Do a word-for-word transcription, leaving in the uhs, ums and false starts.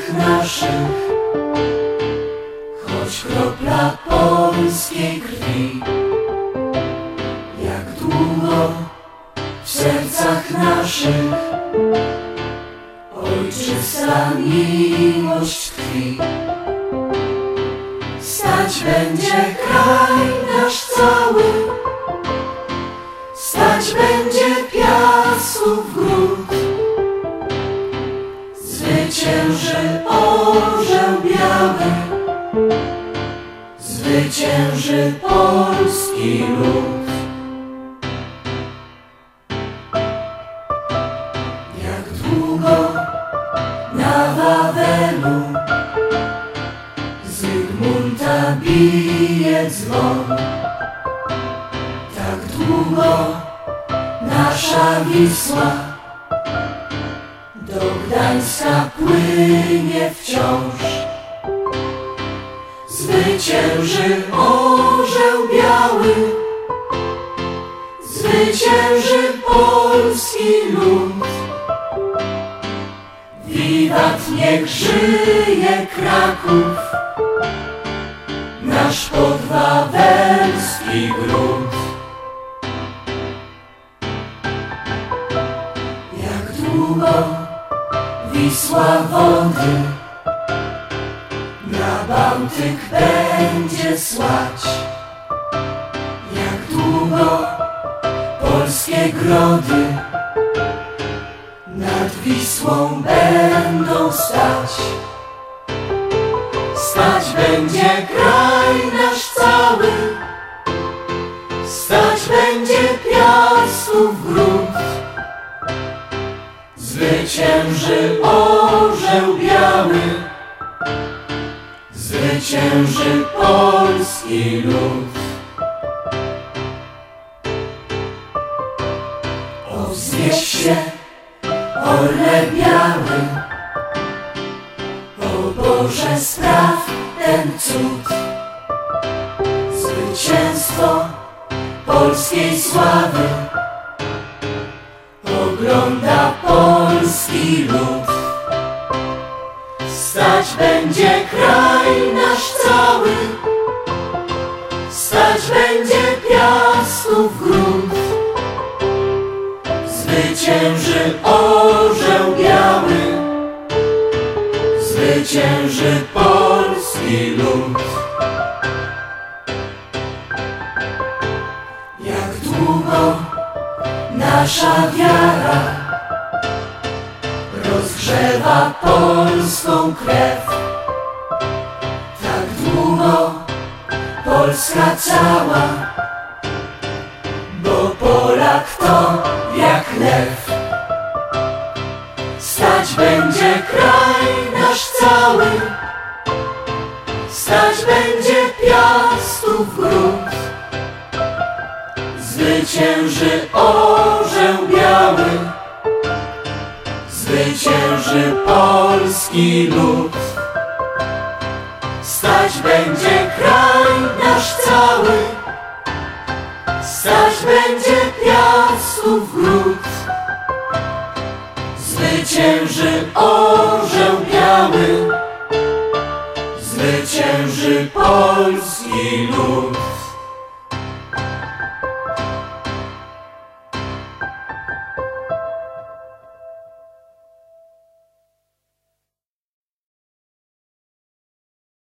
sercach naszych, choć kropla polskiej krwi. Jak długo w sercach naszych ojczysta miłość tkwi. Stać będzie kraj nasz cały, stać będzie piasków gród. Zwycięży orzeł biały, zwycięży polski lud. Jak długo na Wawelu Zygmunta bije dzwon, tak długo nasza Wisła do Gdańska płynie wciąż. Zwycięży orzeł biały, zwycięży polski lud. Wiwat, niech żyje Kraków, nasz podwawelski gród. Jak długo Wisła wody na Bałtyk będzie słać, jak długo polskie grody nad Wisłą będą stać. Stać będzie kraj nasz cały, stać będzie piasków gród. Zwycięży orzeł biały, zwycięży polski lud. O, wznieś się, orle biały, o Boże, spraw ten cud. Zwycięstwo polskiej sławy ogląda polski lud. Stać będzie kraj nasz cały, stać będzie piasków gród. Zwycięży orzeł biały, zwycięży polski lud. Jak długo nasza wiara rozgrzewa polską krew, tak długo Polska cała, bo Polak to jak lew. Stać będzie kraj nasz cały, stać będzie piasków gród. Zwycięży orzeł biały, zwycięży polski lud. Stać będzie kraj nasz cały, stać będzie piasków gród. Zwycięży orzeł biały, zwycięży polski lud.